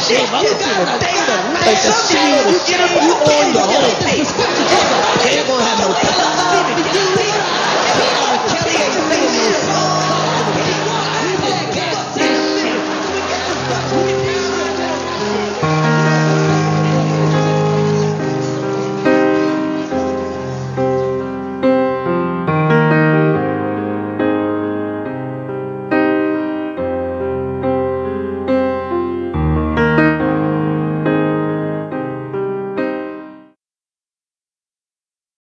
shit. You gotta stay the night. Sometimes you get up, you on your own.